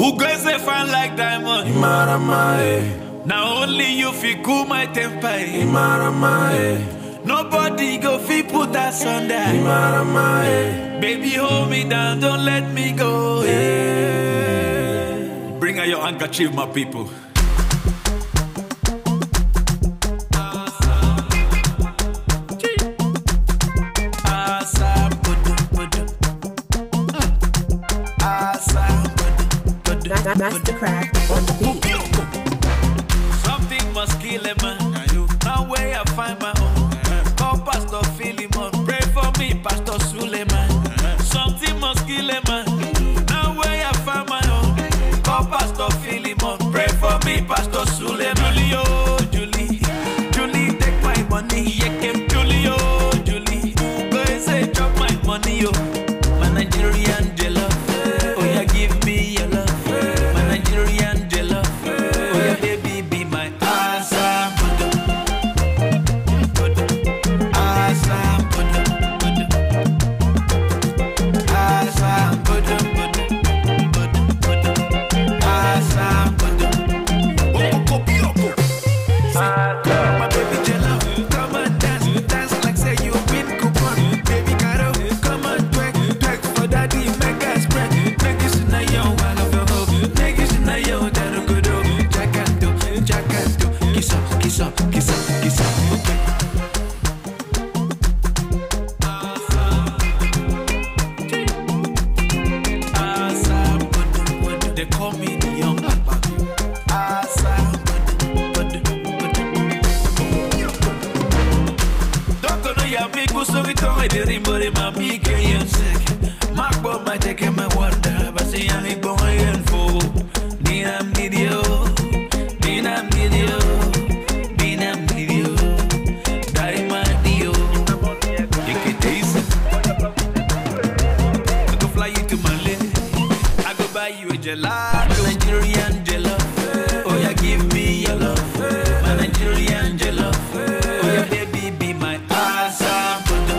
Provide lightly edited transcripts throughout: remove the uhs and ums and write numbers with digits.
Who goes a fan like diamond? Now only you feel cool my temper. Nobody go fit put us under. Baby, hold me down, don't let me go. Bring out your handkerchief, my people. Mastercraft on the beat. Something must kill a man. Now where I find my own. Call Pastor Philemon. Pray for me, Pastor Suleiman. Something must kill a man. Now where I find my own. Call Pastor Philemon. Pray for me, Pastor Suleiman. Julie, oh, Julie. Julie, take my money. Julie, oh, Julie. Go and say, drop my money, oh. My Nigerian jailer. Oh, yeah, give me your love. Nigerian jailer. Oh yeah, baby, be my awesome. Awesome. My baby jailer, come and dance, dance like say you win coupon. Baby Caro, come and twerk, twerk for daddy, make us spread. Make this in a young one of your hope. Make this in a young that go do. Jackanto, kiss up. They call me the young papa. Don't know ya make us so we don't the rimbo de my big and sick. Mark Bob might take him a wonder, but see I'm a boy and fool. Dinam video. Diamond Dio. You can taste it. I go fly you to Malay. I go buy you a gelato. Nigerian jailer. Oh yeah, give me your love. My Nigerian jailer. Oh yeah, baby, be my awesome.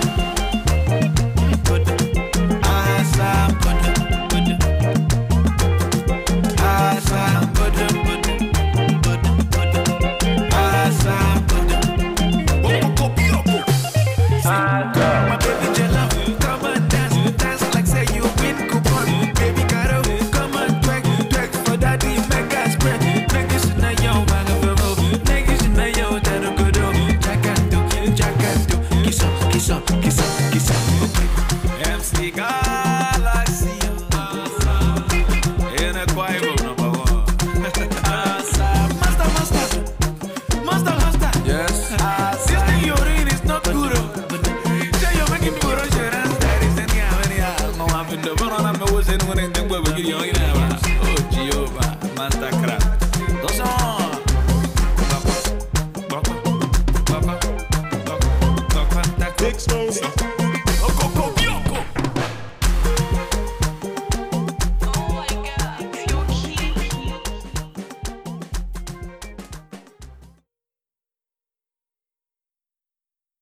My baby jailer, come and dance, dance like say you win coupon. Baby Caro, come and twerk, twerk for daddy, make us spread. Make this in a young bag of your hope. Make this in a young that go do. Jackanto, kiss up. MC Galaxy, in a quiet number one. Master. Yes. This thing you're in is not good. Say you're making people rush your hands. That is anyhow. No, I'm in the one on my was anyone in the way we get young. Oh, Jehovah, Mastercraft. Those on. Big Smoke.